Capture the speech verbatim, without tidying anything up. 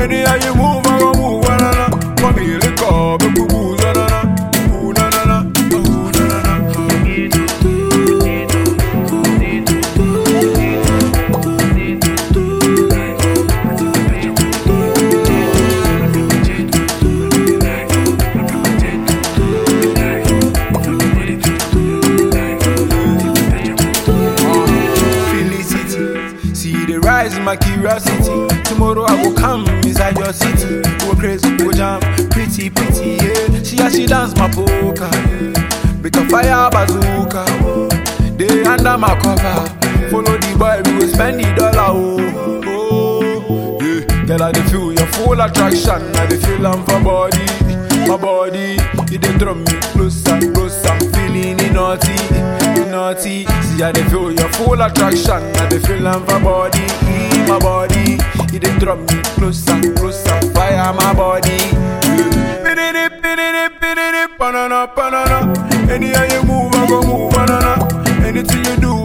Anyhow you move, I go move, na na na. Come here, lick up, boo boo, na na na. Ooh na na na, ooh na na na. Felicity, see the rise in my curiosity. Tomorrow I will come inside your city. Go crazy, go jam, pretty, pretty, yeah. See how she dance my polka, yeah. Make a fire bazooka, oh. They under my cover. Follow the boy, we will spend the dollar, oh, oh, yeah. Girl, I dey feel your full attraction. I dey feel am for body, my body. You dey draw me closer, closer. I'm feeling it naughty, it naughty. See I dey feel your full attraction. I dey feel am for body, my body. You dey draw me closer, closer. Fire my body. Pididi, pididi, pididi, banana, banana. Anyhow you move, I go move, banana. Anything you do,